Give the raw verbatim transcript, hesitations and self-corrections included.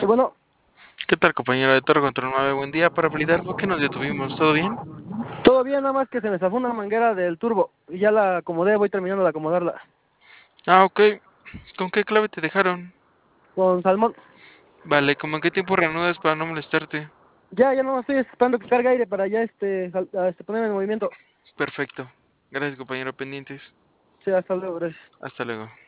Y bueno, ¿Qué tal, compañero de Toro Control nueve? Buen día para validar por qué nos detuvimos. ¿Todo bien? todo bien, nada más que se me zafó una manguera del turbo y ya la acomodé, voy terminando de acomodarla Ah, ok. ¿Con qué clave te dejaron? con salmón. Vale, ¿cómo en qué tiempo reanudas para no molestarte? Ya, ya no estoy esperando que cargue aire para ya este, sal- a, este ponerme en movimiento. Perfecto. Gracias, compañero. Pendientes. Sí, hasta luego, gracias. Hasta luego.